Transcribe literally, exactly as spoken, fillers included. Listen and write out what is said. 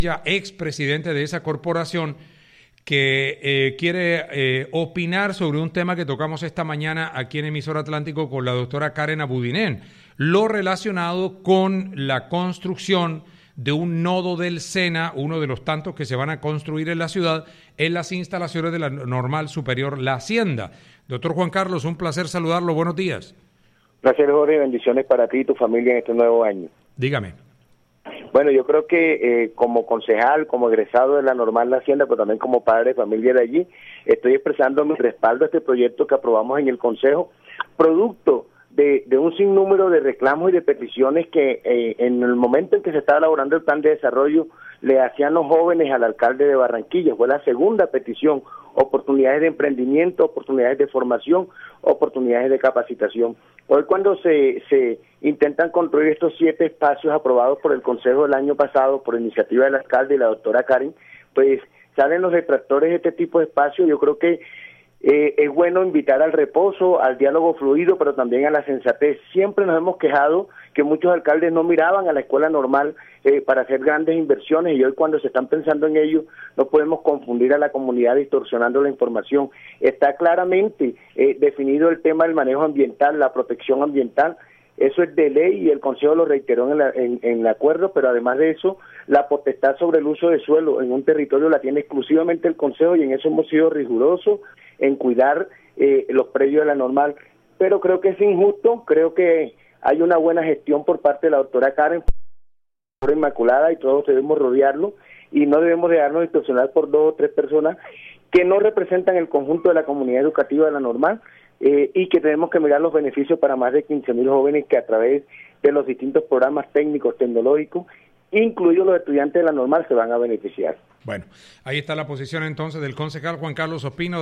ya expresidente de esa corporación, que eh, quiere eh, opinar sobre un tema que tocamos esta mañana aquí en Emisor Atlántico con la doctora Karen Abudinen, lo relacionado con la construcción de un nodo del SENA, uno de los tantos que se van a construir en la ciudad, en las instalaciones de la Normal Superior La Hacienda. Doctor Juan Carlos, un placer saludarlo, buenos días. Placer, Jorge, bendiciones para ti y tu familia en este nuevo año. Dígame. Bueno, yo creo que eh, como concejal, como egresado de la Normal La Hacienda, pero también como padre de familia de allí, estoy expresando mi respaldo a este proyecto que aprobamos en el Consejo, producto de, de un sinnúmero de reclamos y de peticiones que eh, en el momento en que se estaba elaborando el plan de desarrollo le hacían los jóvenes al alcalde de Barranquilla. Fue la segunda petición: oportunidades de emprendimiento, oportunidades de formación, oportunidades de capacitación. Hoy, cuando se, se intentan construir estos siete espacios aprobados por el Consejo el año pasado por iniciativa del alcalde y la doctora Karen, pues salen los detractores de este tipo de espacios. Yo creo que eh, es bueno invitar al reposo, al diálogo fluido, pero también a la sensatez. Siempre nos hemos quejado que muchos alcaldes no miraban a la escuela normal eh, para hacer grandes inversiones, y hoy, cuando se están pensando en ello, no podemos confundir a la comunidad distorsionando la información. Está claramente eh, definido el tema del manejo ambiental, la protección ambiental. Eso es de ley y el Consejo lo reiteró en, la, en, en el acuerdo, pero además de eso, la potestad sobre el uso de suelo en un territorio la tiene exclusivamente el Consejo, y en eso hemos sido rigurosos en cuidar eh, los predios de la Normal. Pero creo que es injusto, creo que hay una buena gestión por parte de la doctora Karen, por Inmaculada, y todos debemos rodearlo, y no debemos dejarnos distorsionar por dos o tres personas que no representan el conjunto de la comunidad educativa de la Normal. Eh, y que tenemos que mirar los beneficios para más de quince mil jóvenes que a través de los distintos programas técnicos, tecnológicos, incluidos los estudiantes de la Normal, se van a beneficiar. Bueno, ahí está la posición entonces del concejal Juan Carlos Ospino.